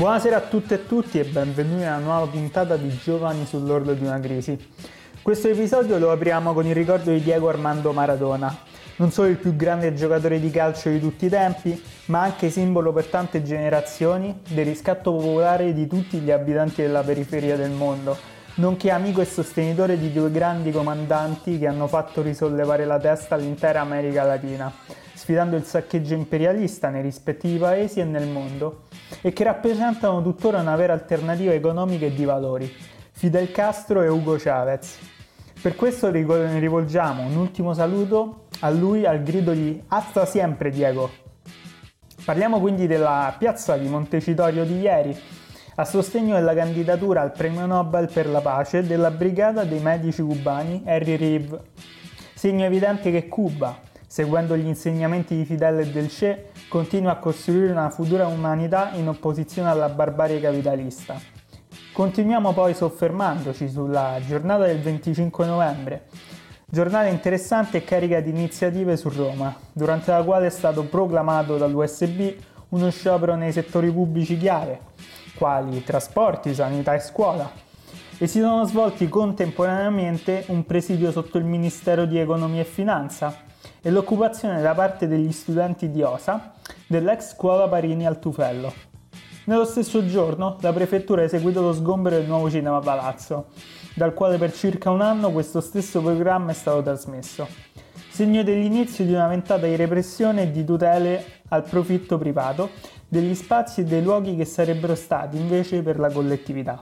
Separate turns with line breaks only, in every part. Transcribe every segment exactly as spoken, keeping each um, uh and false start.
Buonasera a tutte e tutti e benvenuti a una nuova puntata di Giovani sull'orlo di una crisi. Questo episodio lo apriamo con il ricordo di Diego Armando Maradona, non solo il più grande giocatore di calcio di tutti i tempi, ma anche simbolo per tante generazioni del riscatto popolare di tutti gli abitanti della periferia del mondo, nonché amico e sostenitore di due grandi comandanti che hanno fatto risollevare la testa all'intera America Latina, sfidando il saccheggio imperialista nei rispettivi paesi e nel mondo, e che rappresentano tuttora una vera alternativa economica e di valori, Fidel Castro e Hugo Chavez. Per questo rivolgiamo un ultimo saluto a lui al grido di "Hasta siempre, Diego!". Parliamo quindi della piazza di Montecitorio di ieri, a sostegno della candidatura al premio Nobel per la pace della brigata dei medici cubani Harry Reeve, segno evidente che Cuba, seguendo gli insegnamenti di Fidel e del Che, continua a costruire una futura umanità in opposizione alla barbarie capitalista. Continuiamo poi soffermandoci sulla giornata del venticinque novembre, giornata interessante e carica di iniziative su Roma, durante la quale è stato proclamato dall'U S B uno sciopero nei settori pubblici chiave, quali trasporti, sanità e scuola, e si sono svolti contemporaneamente un presidio sotto il Ministero di Economia e Finanza e l'occupazione da parte degli studenti di Osa dell'ex scuola Parini al Tufello. Nello stesso giorno la prefettura ha eseguito lo sgombero del nuovo Cinema Palazzo, dal quale per circa un anno questo stesso programma è stato trasmesso, segno dell'inizio di una ventata di repressione e di tutele al profitto privato degli spazi e dei luoghi che sarebbero stati invece per la collettività.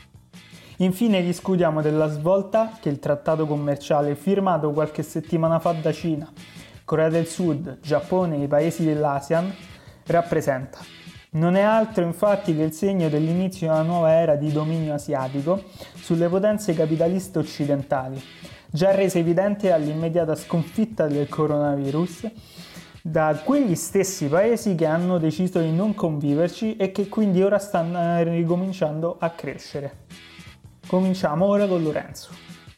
Infine discutiamo della svolta che il trattato commerciale firmato qualche settimana fa da Cina, Corea del Sud, Giappone e i paesi dell'ASEAN rappresenta. Non è altro infatti che il segno dell'inizio di una nuova era di dominio asiatico sulle potenze capitaliste occidentali, già resa evidente dall'immediata sconfitta del coronavirus da quegli stessi paesi che hanno deciso di non conviverci e che quindi ora stanno ricominciando a crescere. Cominciamo ora con Lorenzo.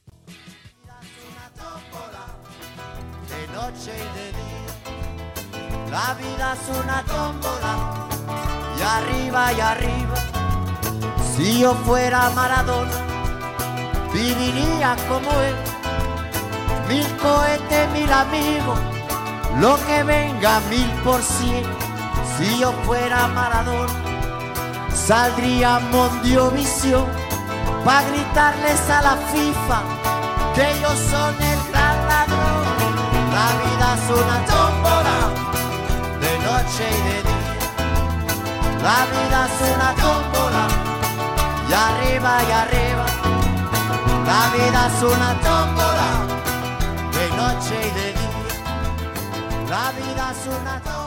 La vida es una tómbola y arriba y arriba. Si yo fuera Maradona, viviría como él. Mil cohetes, mil amigos, lo que venga mil por cien. Si yo fuera Maradona, saldría a Mondiovisión pa' gritarles a la FIFA que ellos son el gran ladrón. La vida es una tómbola de noche y de día. La vida es una tómbola y arriba y arriba. La vida es una tómbola de noche y de día. La vida es una tómbola.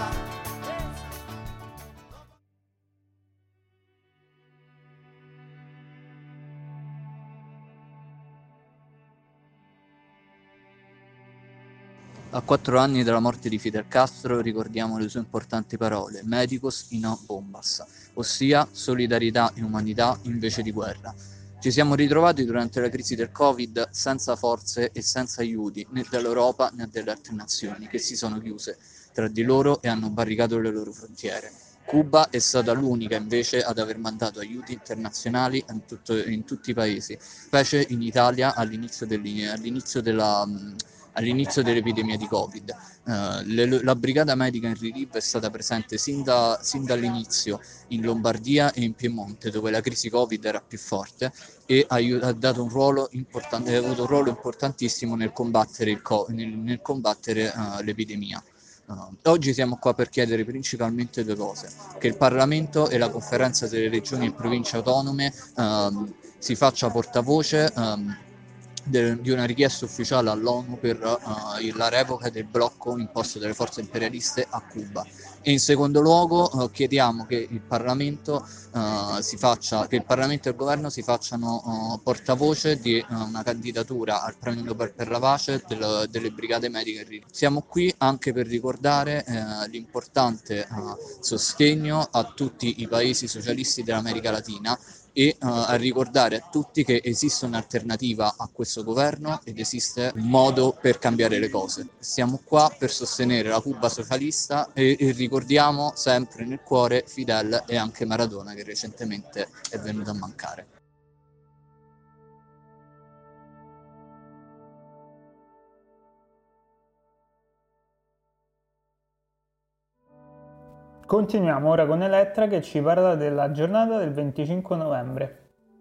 A quattro anni dalla morte di Fidel Castro ricordiamo le sue importanti parole, medicos y no bombas, ossia solidarietà e umanità invece di guerra. Ci siamo ritrovati durante la crisi del Covid senza forze e senza aiuti né dell'Europa né delle altre nazioni che si sono chiuse tra di loro e hanno barricato le loro frontiere. Cuba è stata l'unica invece ad aver mandato aiuti internazionali in, tutto, in tutti i paesi, specie in Italia all'inizio, all'inizio della... all'inizio dell'epidemia di Covid. Uh, le, la brigata medica in Reeve è stata presente sin, da, sin dall'inizio in Lombardia e in Piemonte, dove la crisi Covid era più forte, e ha, ha, dato un ruolo importante, ha avuto un ruolo importantissimo nel combattere, il, nel, nel combattere uh, l'epidemia. Uh, oggi siamo qua per chiedere principalmente due cose: che il Parlamento e la Conferenza delle Regioni e Province Autonome uh, si faccia portavoce um, di una richiesta ufficiale all'ONU per uh, la revoca del blocco imposto dalle forze imperialiste a Cuba, e in secondo luogo uh, chiediamo che il Parlamento uh, si faccia che il Parlamento e il governo si facciano uh, portavoce di uh, una candidatura al premio Nobel per la pace del, delle brigate mediche. Siamo qui anche per ricordare uh, l'importante uh, sostegno a tutti i paesi socialisti dell'America Latina e uh, a ricordare a tutti che esiste un'alternativa a questo governo ed esiste un modo per cambiare le cose. Siamo qua per sostenere la Cuba socialista e, e ricordiamo sempre nel cuore Fidel e anche Maradona, che recentemente è venuto a mancare.
Continuiamo ora con Elettra che ci parla della giornata del venticinque novembre.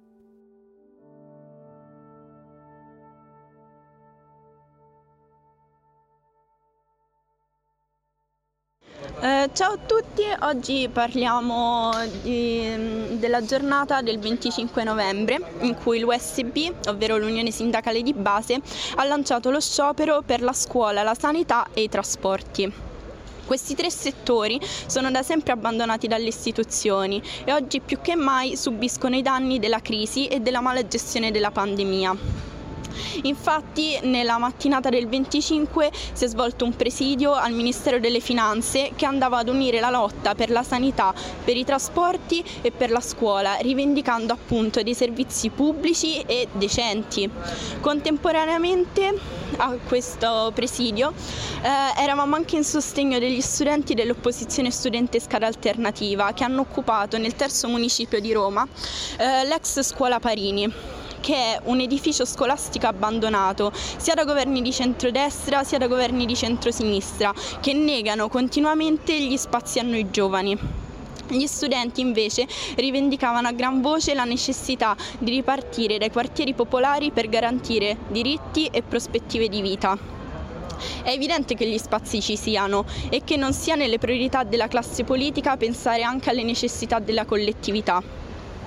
Eh, ciao a tutti, oggi parliamo di, della giornata del venticinque novembre in cui l'U S B, ovvero l'Unione Sindacale di Base, ha lanciato lo sciopero per la scuola, la sanità e i trasporti. Questi tre settori sono da sempre abbandonati dalle istituzioni e oggi più che mai subiscono i danni della crisi e della mala gestione della pandemia. Infatti, nella mattinata del venticinque si è svolto un presidio al Ministero delle Finanze che andava ad unire la lotta per la sanità, per i trasporti e per la scuola, rivendicando appunto dei servizi pubblici e decenti. Contemporaneamente a questo presidio eh, eravamo anche in sostegno degli studenti dell'opposizione studentesca alternativa che hanno occupato nel terzo municipio di Roma eh, l'ex scuola Parini, che è un edificio scolastico abbandonato sia da governi di centrodestra sia da governi di centrosinistra, che negano continuamente gli spazi a noi giovani. Gli studenti invece rivendicavano a gran voce la necessità di ripartire dai quartieri popolari per garantire diritti e prospettive di vita. È evidente che gli spazi ci siano e che non sia nelle priorità della classe politica pensare anche alle necessità della collettività.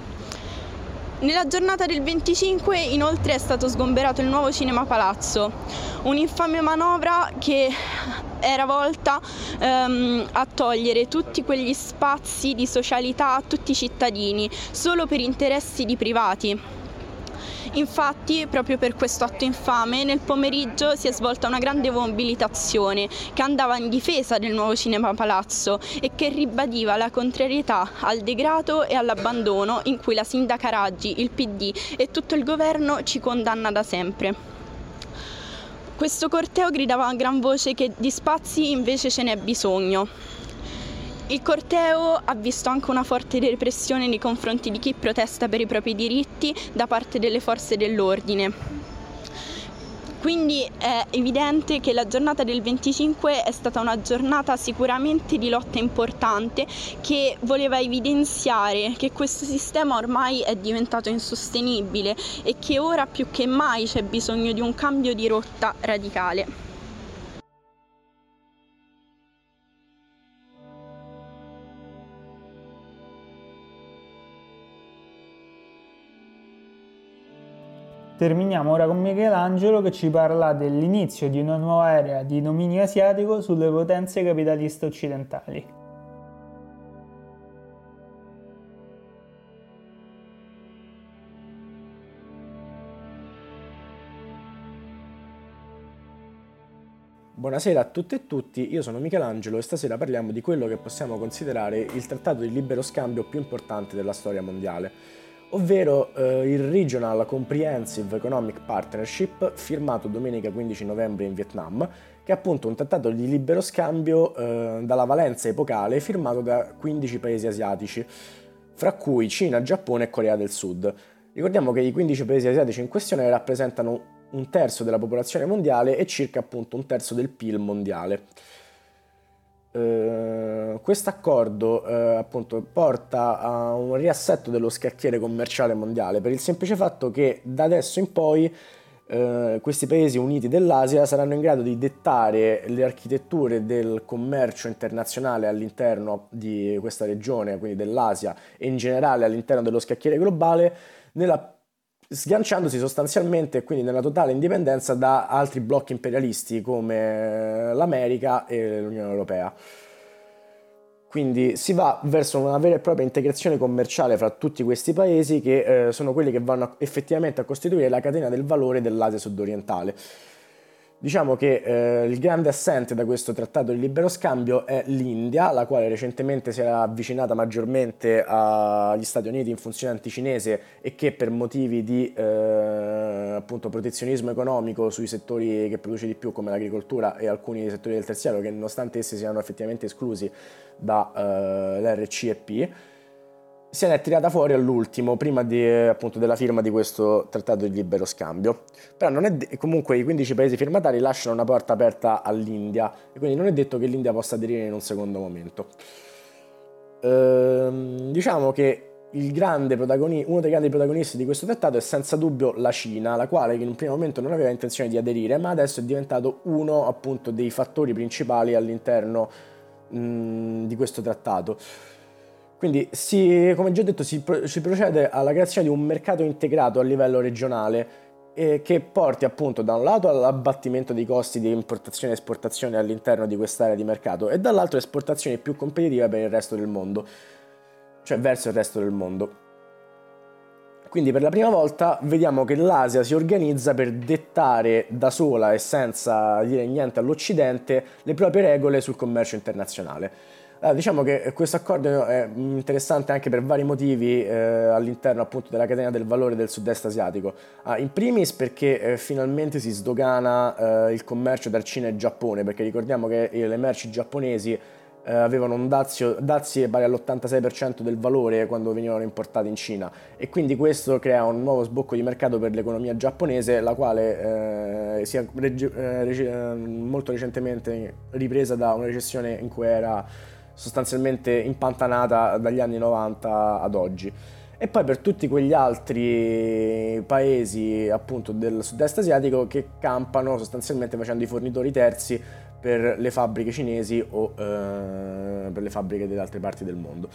Nella giornata del venticinque inoltre è stato sgomberato il nuovo Cinema Palazzo, un'infame manovra che era volta ehm, a togliere tutti quegli spazi di socialità a tutti i cittadini solo per interessi di privati. Infatti, proprio per questo atto infame, nel pomeriggio si è svolta una grande mobilitazione che andava in difesa del nuovo Cinema Palazzo e che ribadiva la contrarietà al degrado e all'abbandono in cui la sindaca Raggi, il P D e tutto il governo ci condanna da sempre. Questo corteo gridava a gran voce che di spazi invece ce n'è bisogno. Il corteo ha visto anche una forte repressione nei confronti di chi protesta per i propri diritti da parte delle forze dell'ordine. Quindi è evidente che la giornata del venticinque è stata una giornata sicuramente di lotta importante che voleva evidenziare che questo sistema ormai è diventato insostenibile e che ora più che mai c'è bisogno di un cambio di rotta radicale.
Terminiamo ora con Michelangelo che ci parla dell'inizio di una nuova era di dominio asiatico sulle potenze capitaliste occidentali.
Buonasera a tutte e tutti, io sono Michelangelo e stasera parliamo di quello che possiamo considerare il trattato di libero scambio più importante della storia mondiale, ovvero eh, il Regional Comprehensive Economic Partnership firmato domenica quindici novembre in Vietnam, che è appunto un trattato di libero scambio eh, dalla valenza epocale firmato da quindici paesi asiatici, fra cui Cina, Giappone e Corea del Sud. Ricordiamo che i quindici paesi asiatici in questione rappresentano un terzo della popolazione mondiale e circa appunto un terzo del P I L mondiale. Uh, questo accordo uh, appunto porta a un riassetto dello scacchiere commerciale mondiale per il semplice fatto che da adesso in poi uh, questi paesi uniti dell'Asia saranno in grado di dettare le architetture del commercio internazionale all'interno di questa regione, quindi dell'Asia e in generale all'interno dello scacchiere globale, nella sganciandosi sostanzialmente quindi nella totale indipendenza da altri blocchi imperialisti come l'America e l'Unione Europea. Quindi si va verso una vera e propria integrazione commerciale fra tutti questi paesi che eh, sono quelli che vanno effettivamente a costituire la catena del valore dell'Asia sudorientale. Diciamo che eh, il grande assente da questo trattato di libero scambio è l'India, la quale recentemente si era avvicinata maggiormente agli Stati Uniti in funzione anticinese e che per motivi di eh, appunto protezionismo economico sui settori che produce di più come l'agricoltura e alcuni settori del terziario, che nonostante essi siano effettivamente esclusi dall'R C E P, se ne è tirata fuori all'ultimo, prima di, appunto, della firma di questo trattato di libero scambio. Però non è de- comunque i quindici paesi firmatari lasciano una porta aperta all'India e quindi non è detto che l'India possa aderire in un secondo momento. Ehm, diciamo che il grande protagoni- uno dei grandi protagonisti di questo trattato è senza dubbio la Cina, la quale in un primo momento non aveva intenzione di aderire, ma adesso è diventato uno appunto dei fattori principali all'interno mh, di questo trattato. Quindi, si, come già detto, si, pro- si procede alla creazione di un mercato integrato a livello regionale eh, che porti appunto da un lato all'abbattimento dei costi di importazione e esportazione all'interno di quest'area di mercato e dall'altro esportazioni più competitive per il resto del mondo, cioè verso il resto del mondo. Quindi per la prima volta vediamo che l'Asia si organizza per dettare da sola e senza dire niente all'Occidente le proprie regole sul commercio internazionale. Allora, diciamo che questo accordo è interessante anche per vari motivi eh, all'interno appunto della catena del valore del sud-est asiatico. Ah, in primis perché eh, finalmente si sdogana eh, il commercio tra Cina e Giappone, perché ricordiamo che le merci giapponesi eh, avevano un dazio, dazi pari all'ottantasei per cento del valore quando venivano importate in Cina e quindi questo crea un nuovo sbocco di mercato per l'economia giapponese, la quale eh, si è reg- eh, reg- molto recentemente ripresa da una recessione in cui era sostanzialmente impantanata dagli anni novanta ad oggi. E poi per tutti quegli altri paesi appunto del sud-est asiatico che campano sostanzialmente facendo i fornitori terzi per le fabbriche cinesi o eh, per le fabbriche delle altre parti del mondo.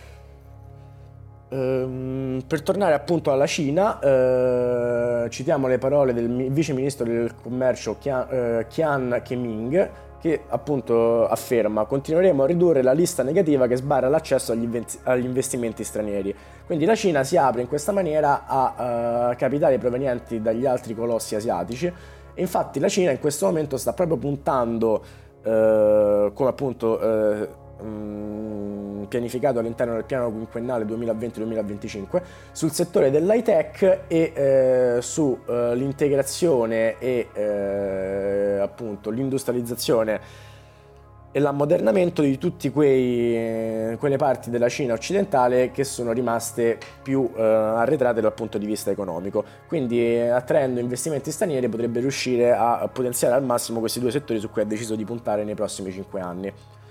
Ehm, per tornare appunto alla Cina, eh, citiamo le parole del vice ministro del commercio Qian, eh, Qian Keming, che appunto afferma: continueremo a ridurre la lista negativa che sbarra l'accesso agli, inv- agli investimenti stranieri. Quindi la Cina si apre in questa maniera a uh, capitali provenienti dagli altri colossi asiatici e infatti la Cina in questo momento sta proprio puntando uh, come appunto uh, mh, pianificato all'interno del piano quinquennale duemilaventi duemilaventicinque sul settore dell'high tech e eh, su eh, l'integrazione e eh, appunto l'industrializzazione e l'ammodernamento di tutti quei quelle parti della Cina occidentale che sono rimaste più eh, arretrate dal punto di vista economico. Quindi eh, attraendo investimenti stranieri potrebbe riuscire a potenziare al massimo questi due settori su cui ha deciso di puntare nei prossimi cinque anni.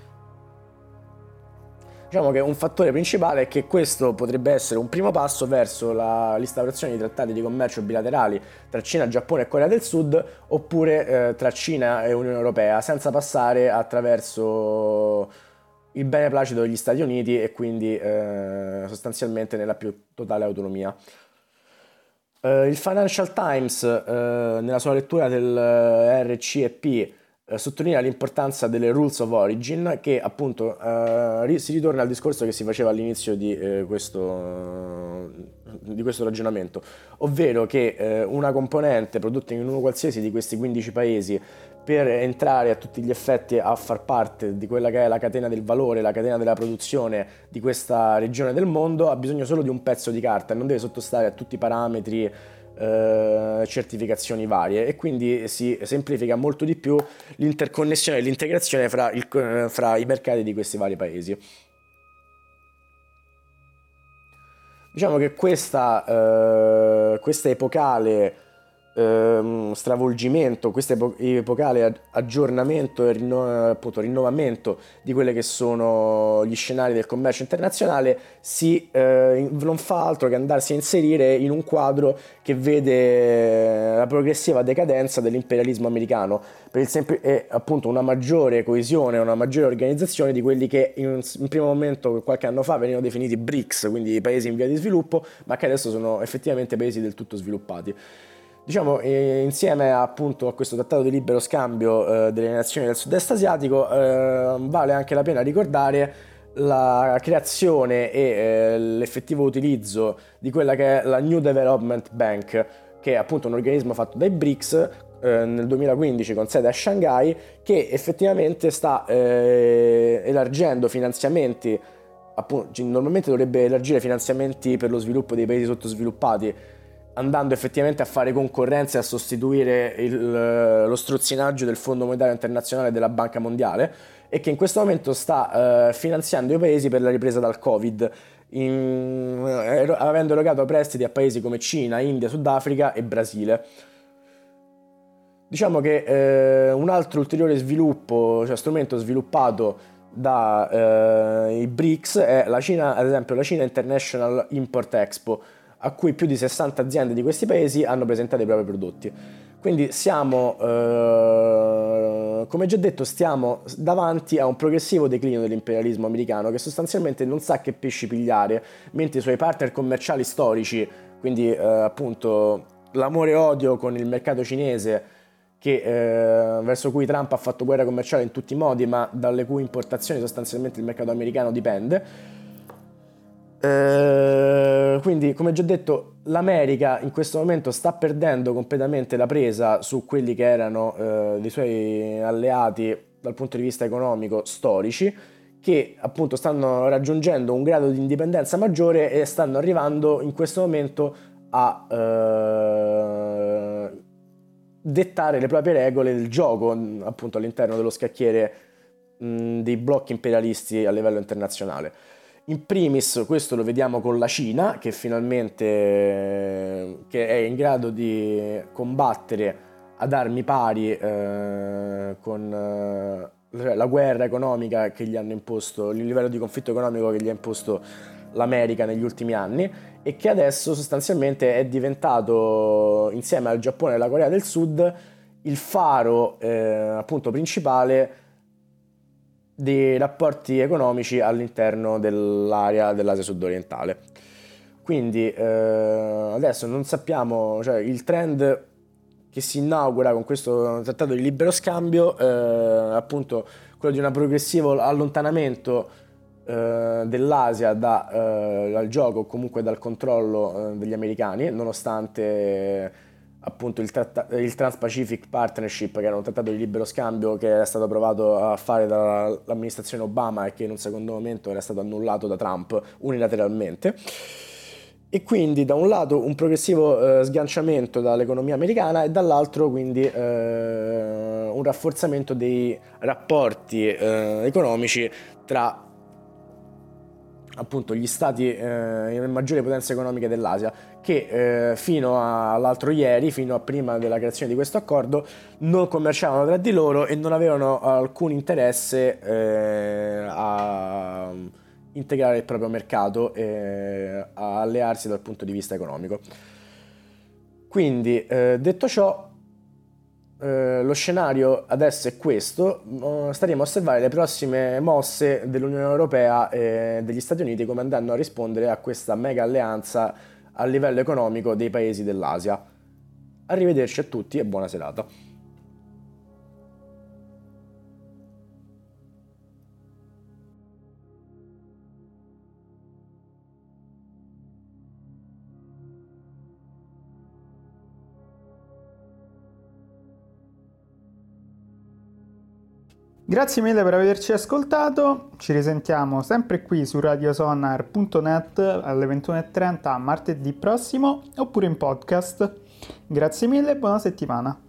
Diciamo che un fattore principale è che questo potrebbe essere un primo passo verso la, l'instaurazione di trattati di commercio bilaterali tra Cina, Giappone e Corea del Sud, oppure eh, tra Cina e Unione Europea, senza passare attraverso il beneplacito degli Stati Uniti e quindi eh, sostanzialmente nella più totale autonomia. Eh, il Financial Times, eh, nella sua lettura del R C E P, Eh, sottolinea l'importanza delle rules of origin, che appunto eh, si ritorna al discorso che si faceva all'inizio di, eh, questo, di questo ragionamento, ovvero che eh, una componente prodotta in uno qualsiasi di questi quindici paesi per entrare a tutti gli effetti a far parte di quella che è la catena del valore, la catena della produzione di questa regione del mondo ha bisogno solo di un pezzo di carta e non deve sottostare a tutti i parametri, Uh, certificazioni varie e quindi si semplifica molto di più l'interconnessione e l'integrazione fra, il, fra i mercati di questi vari paesi. Diciamo che questa, uh, questa epocale uh, stravolgimento, questo epo- epocale aggiornamento e rinno- appunto, rinnovamento di quelli che sono gli scenari del commercio internazionale si eh, non fa altro che andarsi a inserire in un quadro che vede la progressiva decadenza dell'imperialismo americano per il sempl- e appunto una maggiore coesione, una maggiore organizzazione di quelli che in un primo momento qualche anno fa venivano definiti B R I C S, quindi paesi in via di sviluppo, ma che adesso sono effettivamente paesi del tutto sviluppati. Diciamo, eh, insieme appunto a questo trattato di libero scambio eh, delle nazioni del sud-est asiatico eh, vale anche la pena ricordare la creazione e eh, l'effettivo utilizzo di quella che è la New Development Bank, che è appunto un organismo fatto dai B R I C S eh, nel duemilaquindici con sede a Shanghai, che effettivamente sta eh, elargendo finanziamenti, appunto, normalmente dovrebbe elargire finanziamenti per lo sviluppo dei paesi sottosviluppati, andando effettivamente a fare concorrenza e a sostituire il, lo strozzinaggio del Fondo Monetario Internazionale e della Banca Mondiale, e che in questo momento sta eh, finanziando i paesi per la ripresa dal Covid, in, eh, avendo erogato prestiti a paesi come Cina, India, Sudafrica e Brasile. Diciamo che eh, un altro ulteriore sviluppo, cioè strumento sviluppato dai eh, B R I C S è la Cina, ad esempio la Cina International Import Expo, a cui più di sessanta aziende di questi paesi hanno presentato i propri prodotti. Quindi siamo, eh, come già detto, stiamo davanti a un progressivo declino dell'imperialismo americano, che sostanzialmente non sa che pesci pigliare, mentre i suoi partner commerciali storici, quindi eh, appunto l'amore e odio con il mercato cinese, che, eh, verso cui Trump ha fatto guerra commerciale in tutti i modi, ma dalle cui importazioni sostanzialmente il mercato americano dipende. Eh, quindi, come già detto, l'America in questo momento sta perdendo completamente la presa su quelli che erano eh, dei suoi alleati dal punto di vista economico storici, che appunto stanno raggiungendo un grado di indipendenza maggiore e stanno arrivando in questo momento a eh, dettare le proprie regole del gioco, appunto all'interno dello scacchiere mh, dei blocchi imperialisti a livello internazionale. In primis questo lo vediamo con la Cina, che finalmente che è in grado di combattere ad armi pari eh, con eh, la guerra economica che gli hanno imposto, il livello di conflitto economico che gli ha imposto l'America negli ultimi anni, e che adesso sostanzialmente è diventato, insieme al Giappone e alla Corea del Sud, il faro eh, appunto principale dei rapporti economici all'interno dell'area dell'Asia sud-orientale. Quindi eh, adesso non sappiamo, cioè il trend che si inaugura con questo trattato di libero scambio, eh, appunto quello di un progressivo allontanamento eh, dell'Asia da, eh, dal gioco o comunque dal controllo eh, degli americani, nonostante eh, appunto il, tratta- il Trans-Pacific Partnership, che era un trattato di libero scambio che era stato provato a fare dall'amministrazione Obama e che in un secondo momento era stato annullato da Trump unilateralmente. E quindi da un lato un progressivo eh, sganciamento dall'economia americana e dall'altro quindi eh, un rafforzamento dei rapporti eh, economici tra appunto gli stati, eh, le maggiori potenze economiche dell'Asia, che eh, fino all'altro ieri, fino a prima della creazione di questo accordo, non commerciavano tra di loro e non avevano alcun interesse eh, a integrare il proprio mercato e a allearsi dal punto di vista economico. Quindi, eh, detto ciò, eh, lo scenario adesso è questo. Staremo a osservare le prossime mosse dell'Unione Europea e degli Stati Uniti, come andranno a rispondere a questa mega alleanza a livello economico dei paesi dell'Asia. Arrivederci a tutti e buona serata.
Grazie mille per averci ascoltato, ci risentiamo sempre qui su radiosonar punto net alle ventuno e trenta martedì prossimo oppure in podcast. Grazie mille e buona settimana.